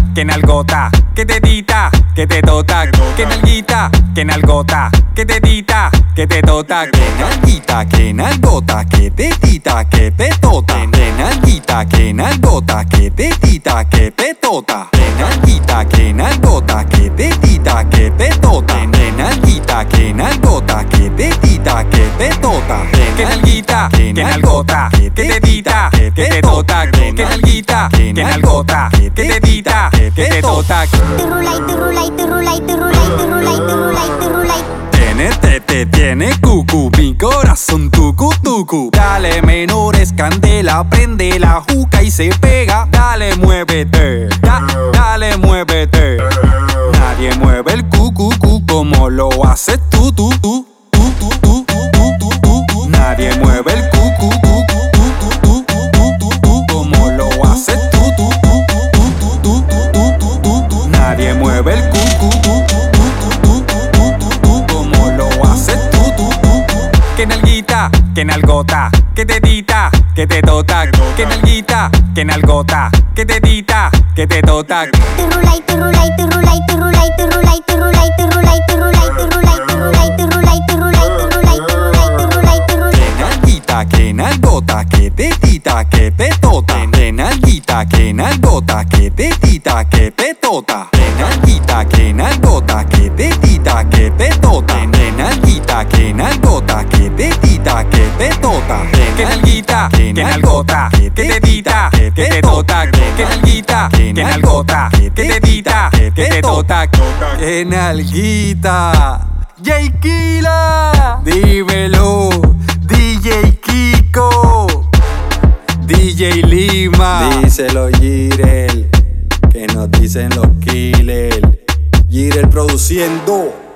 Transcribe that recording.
que nalgota, que tetita, que tetota, que nalguita, que nalgota, que tetita, que tetota, que nalguita, que nalgota, que tetita, que tetota, que nalguita, que nalgota, que tetita, que tetota, que nalguita, que nalgota, que tetita, que tetota, que nalguita, que nalgota, que tetita, que tetota, que nalguita, que nalgota, que tetita, que tetota, que nalguita, que nalgota, que tetita, que tetota. Te rula y te rula y te rula y te rula y te rula y te rula y te rula y tiene tete, tiene cucu, mi corazón tucu tucu. Dale menores, candela, prende la juca y se pega. Dale muévete, dale muévete. Nadie mueve el cucu como lo haces tú. Nadie mueve el cucu como lo haces tú. Nadie mueve el cucu como lo haces tú. Que nalguita, que nalgota, que tetita, que tetota, que nalguita, que nalgota, que tetita, que tetota. te rula y te rula y te rula y te rula y te rula y te rula y te rula y te rula y te rula y te rula y te rula y te rula y te rula y te rula y te rula y te rula. Que nalguita, que nalgota, que tetita, que tetota, que nalguita, que nalgota, que tetita, que tetota, que nalguita, que nalgota, que tetita, que tetota, que nalguita, que nalgota, que tetita, que tetota, que nalguita, que nalgota, que tetita, que tetota, que nalguita, que nalgota, que tetita, que tetota, que nalguita. Jayquila, dímelo, DJ Kiko, DJ Lima, díselo Jirel, que nos dicen los killers. Jirel produciendo.